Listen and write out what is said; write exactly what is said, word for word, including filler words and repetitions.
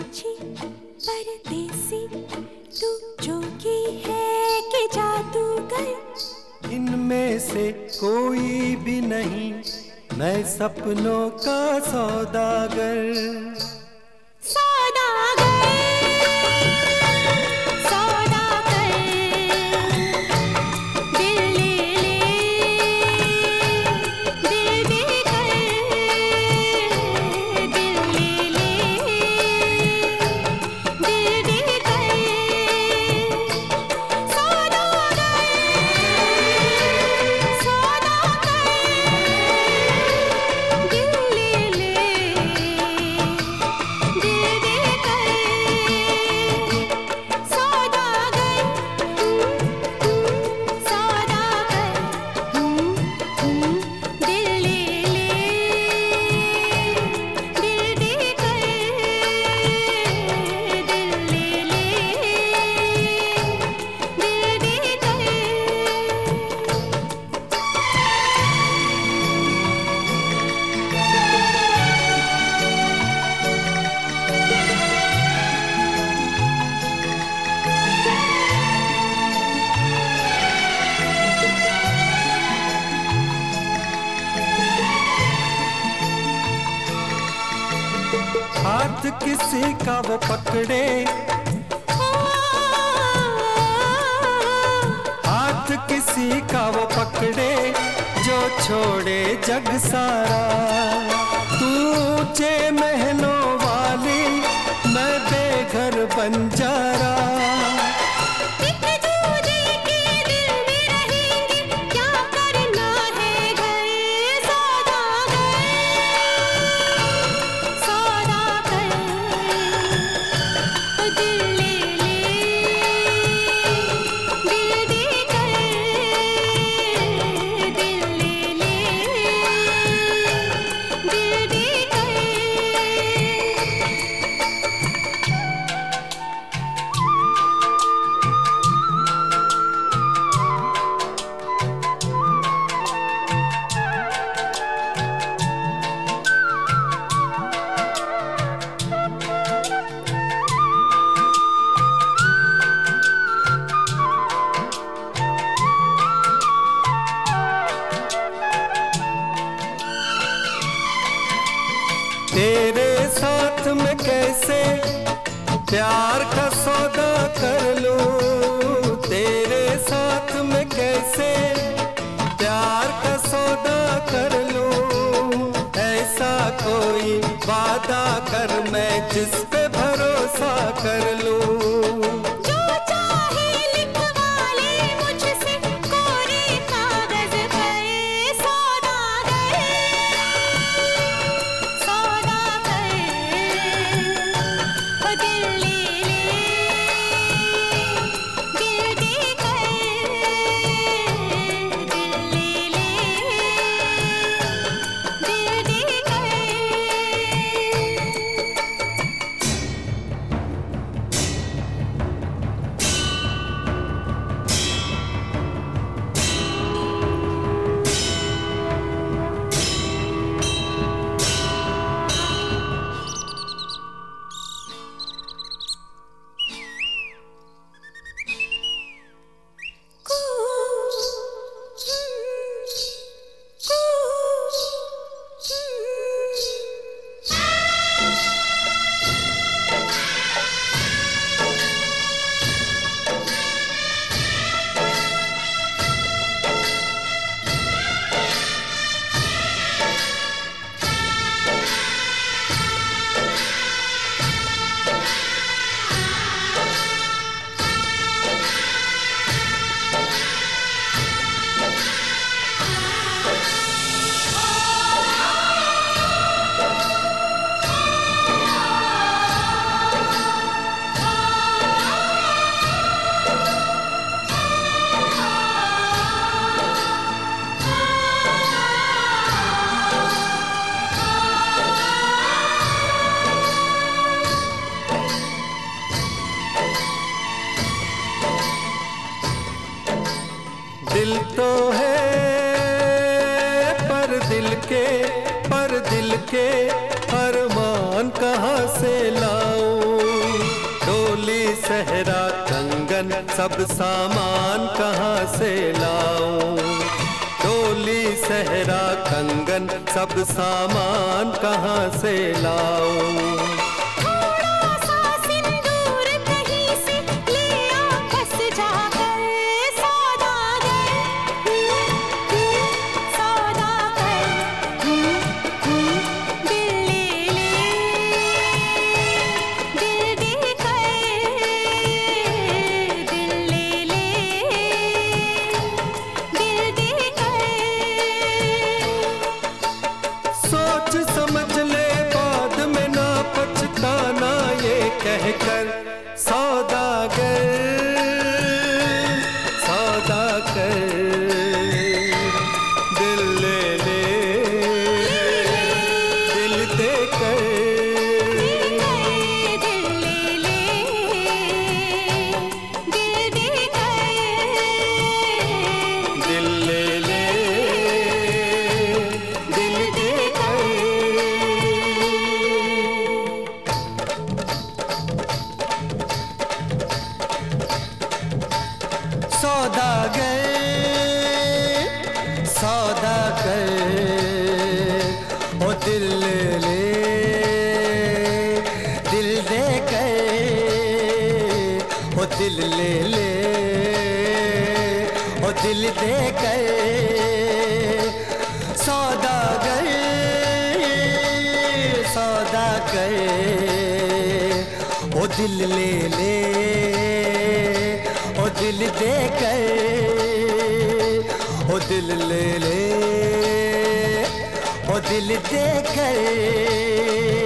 पंछी परदेसी, तू जोगी है कि जादूगर? इनमें से कोई भी नहीं, मैं सपनों का सौदागर। हाथ किसी का वो पकड़े, हाथ किसी का वो पकड़े, जो छोड़े जग सारा। तू ऊंचे महलों वाली, मैं बेघर बंजारा। तेरे साथ में कैसे प्यार का सौदा कर लूं, तेरे साथ में कैसे प्यार का सौदा कर लूं। ऐसा कोई वादा कर मैं जिस पे भरोसा कर लूं। दिल तो है पर दिल के पर दिल के अरमान कहाँ से लाऊं। सहरा कंगन सब सामान कहाँ से लाऊं? डोली सहरा कंगन सब सामान कहाँ से लाऊं? समझ ले बाद में ना पछताना ये कहकर सौदागर सौदागर दिल ले ले दिल दे कर दिल ले ले दिल दे कर दिल ले ले दिल दे सौदागर सौदागर ओ दिल ले ले दिल दे कर ओ दिल ले ले ओ दिल दे कर सौदागर सौदागर ओ दिल ले ले ओ दिल दे कर ओ दिल ले ले ओ दिल दे कर